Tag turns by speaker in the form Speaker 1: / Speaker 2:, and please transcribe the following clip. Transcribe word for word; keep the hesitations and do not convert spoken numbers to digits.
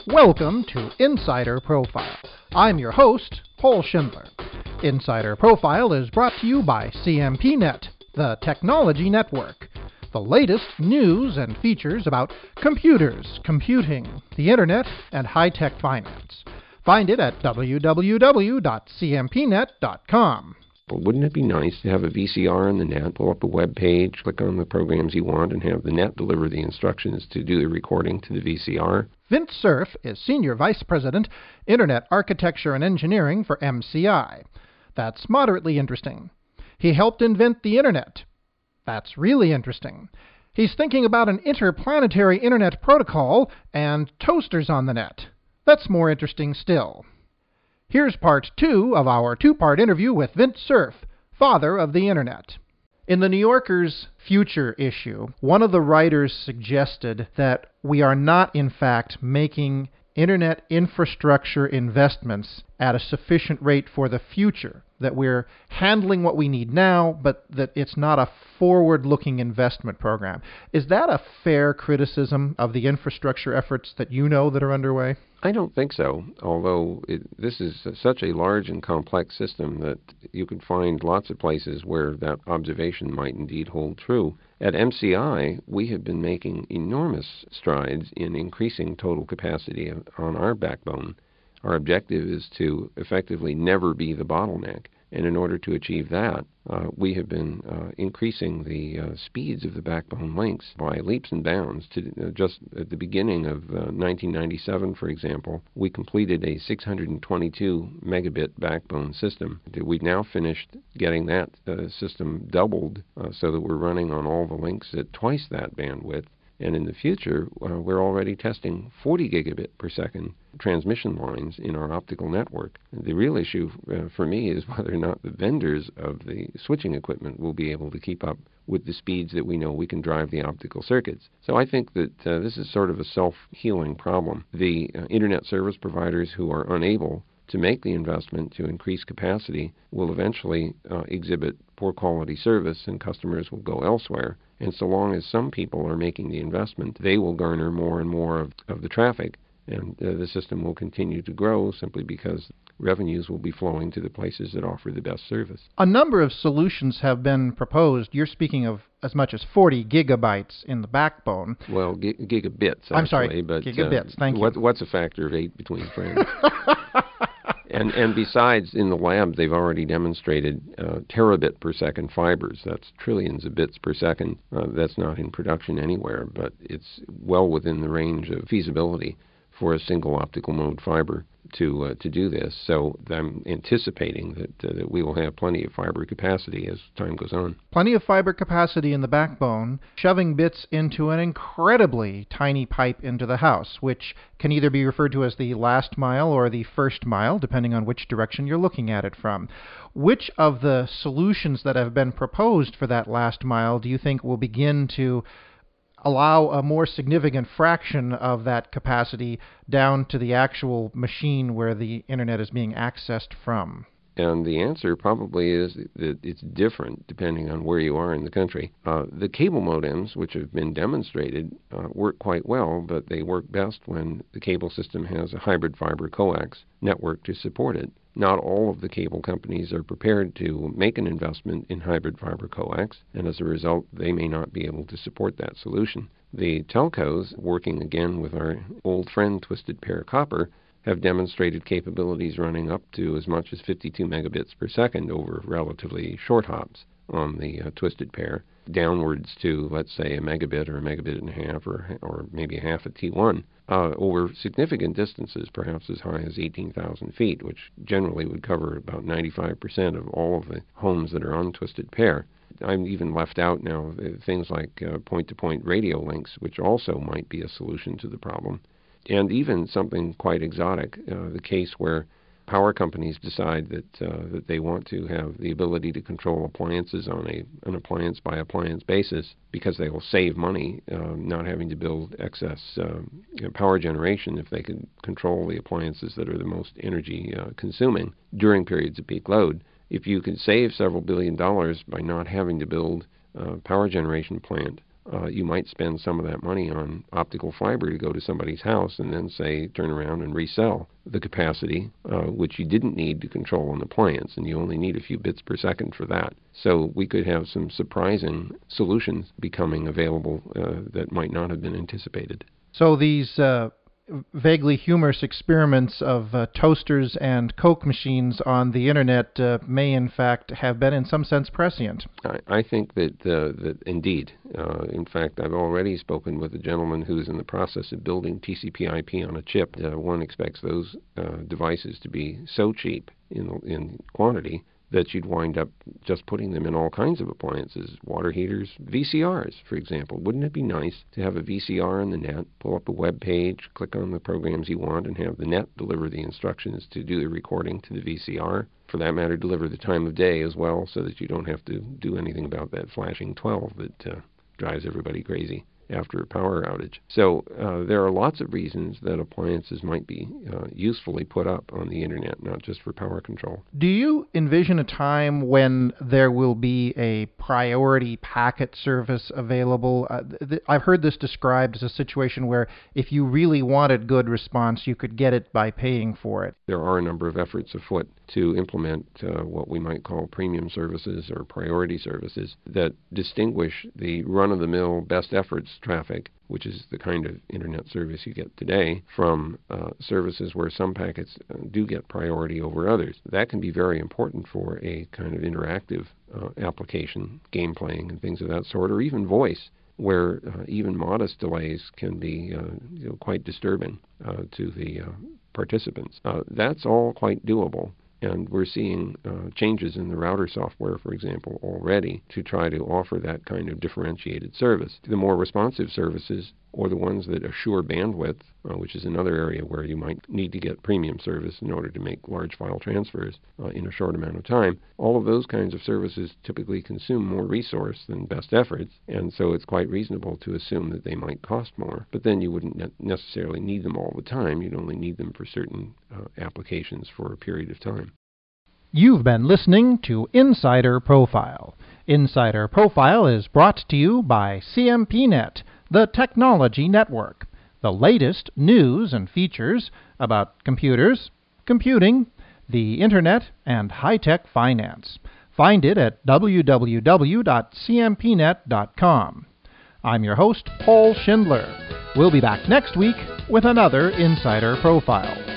Speaker 1: Welcome to Insider Profile. I'm your host, Paul Schindler. Insider Profile is brought to you by C M P Net, the technology network. The latest news and features about computers, computing, the internet, and high-tech finance. Find it at w w w dot c m p net dot com.
Speaker 2: Well, wouldn't it be nice to have a V C R on the net, pull up a web page, click on the programs you want, and have the net deliver the instructions to do the recording to the V C R?
Speaker 1: Vint Cerf is Senior Vice President, Internet Architecture and Engineering for M C I. That's moderately interesting. He helped invent the Internet. That's really interesting. He's thinking about an interplanetary Internet protocol and toasters on the net. That's more interesting still. Here's part two of our two-part interview with Vint Cerf, father of the Internet. In the New Yorker's Future issue, one of the writers suggested that we are not, in fact, making Internet infrastructure investments at a sufficient rate for the future, that we're handling what we need now, but that it's not a forward-looking investment program. Is that a fair criticism of the infrastructure efforts that you know that are underway?
Speaker 2: I don't think so, although it, this is such a large and complex system that you can find lots of places where that observation might indeed hold true. At M C I, we have been making enormous strides in increasing total capacity on our backbone. Our objective is to effectively never be the bottleneck. And in order to achieve that, uh, we have been uh, increasing the uh, speeds of the backbone links by leaps and bounds. To uh, just at the beginning of uh, nineteen ninety-seven, for example, we completed a six hundred twenty-two megabit backbone system. We've now finished getting that uh, system doubled uh, so that we're running on all the links at twice that bandwidth. And in the future, uh, we're already testing forty gigabit per second transmission lines in our optical network. The real issue uh, for me is whether or not the vendors of the switching equipment will be able to keep up with the speeds that we know we can drive the optical circuits. So I think that uh, this is sort of a self-healing problem. The uh, internet service providers who are unable to make the investment to increase capacity will eventually uh, exhibit poor quality service, and customers will go elsewhere. And so long as some people are making the investment, they will garner more and more of, of the traffic, and uh, the system will continue to grow simply because revenues will be flowing to the places that offer the best service.
Speaker 1: A number of solutions have been proposed. You're speaking of as much as forty gigabytes in the backbone.
Speaker 2: Well, gi- gigabits, actually.
Speaker 1: I'm sorry,
Speaker 2: but,
Speaker 1: gigabits,
Speaker 2: uh,
Speaker 1: thank
Speaker 2: what,
Speaker 1: you.
Speaker 2: What's a factor of eight between friends? And and besides, in the lab, they've already demonstrated uh, terabit per second fibers. That's trillions of bits per second. Uh, that's not in production anywhere, but it's well within the range of feasibility for a single optical mode fiber to uh, to do this. So I'm anticipating that uh, that we will have plenty of fiber capacity as time goes on.
Speaker 1: Plenty of fiber capacity in the backbone, shoving bits into an incredibly tiny pipe into the house, which can either be referred to as the last mile or the first mile, depending on which direction you're looking at it from. Which of the solutions that have been proposed for that last mile do you think will begin to allow a more significant fraction of that capacity down to the actual machine where the internet is being accessed from?
Speaker 2: And the answer probably is that it's different depending on where you are in the country. Uh, the cable modems, which have been demonstrated, uh, work quite well, but they work best when the cable system has a hybrid fiber coax network to support it. Not all of the cable companies are prepared to make an investment in hybrid fiber coax, and as a result, they may not be able to support that solution. The telcos, working again with our old friend Twisted Pair Copper, have demonstrated capabilities running up to as much as fifty-two megabits per second over relatively short hops on the uh, Twisted Pair, downwards to, let's say, a megabit or a megabit and a half or, or maybe a half a T one. Uh, over significant distances, perhaps as high as eighteen thousand feet, which generally would cover about ninety-five percent of all of the homes that are on Twisted Pair. I'm even left out now uh, things like uh, point-to-point radio links, which also might be a solution to the problem. And even something quite exotic, uh, the case where power companies decide that uh, that they want to have the ability to control appliances on a an appliance by appliance basis because they will save money uh, not having to build excess uh, you know, power generation if they can control the appliances that are the most energy uh, consuming during periods of peak load. If you could save several billion dollars by not having to build a power generation plant Uh, you might spend some of that money on optical fiber to go to somebody's house and then, say, turn around and resell the capacity, uh, which you didn't need to control an appliance, and you only need a few bits per second for that. So we could have some surprising solutions becoming available uh, that might not have been anticipated.
Speaker 1: So these uh, vaguely humorous experiments of uh, toasters and Coke machines on the Internet uh, may, in fact, have been, in some sense, prescient.
Speaker 2: I, I think that, uh, that indeed. Uh, in fact, I've already spoken with a gentleman who's in the process of building T C P I P on a chip. Uh, one expects those uh, devices to be so cheap in, in quantity that you'd wind up just putting them in all kinds of appliances, water heaters, V C Rs, for example. Wouldn't it be nice to have a V C R on the net, pull up a web page, click on the programs you want, and have the net deliver the instructions to do the recording to the V C R? For that matter, deliver the time of day as well, so that you don't have to do anything about that flashing twelve that uh, drives everybody crazy after a power outage. So uh, there are lots of reasons that appliances might be uh, usefully put up on the Internet, not just for power control.
Speaker 1: Do you envision a time when there will be a priority packet service available? Uh, th- I've heard this described as a situation where if you really wanted good response, you could get it by paying for it.
Speaker 2: There are a number of efforts afoot to implement uh, what we might call premium services or priority services that distinguish the run-of-the-mill best efforts traffic, which is the kind of Internet service you get today, from uh, services where some packets uh, do get priority over others. That can be very important for a kind of interactive uh, application, game playing and things of that sort, or even voice, where uh, even modest delays can be uh, you know, quite disturbing uh, to the uh, participants. Uh, that's all quite doable. And we're seeing uh, changes in the router software, for example, already to try to offer that kind of differentiated service. The more responsive services, or the ones that assure bandwidth, uh, which is another area where you might need to get premium service in order to make large file transfers uh, in a short amount of time, all of those kinds of services typically consume more resource than best efforts, and so it's quite reasonable to assume that they might cost more. But then you wouldn't ne- necessarily need them all the time. You'd only need them for certain uh, applications for a period of time.
Speaker 1: You've been listening to Insider Profile. Insider Profile is brought to you by C M P Net, the Technology Network. The latest news and features about computers, computing, the Internet, and high-tech finance. Find it at w w w dot c m p net dot com. I'm your host, Paul Schindler. We'll be back next week with another Insider Profile.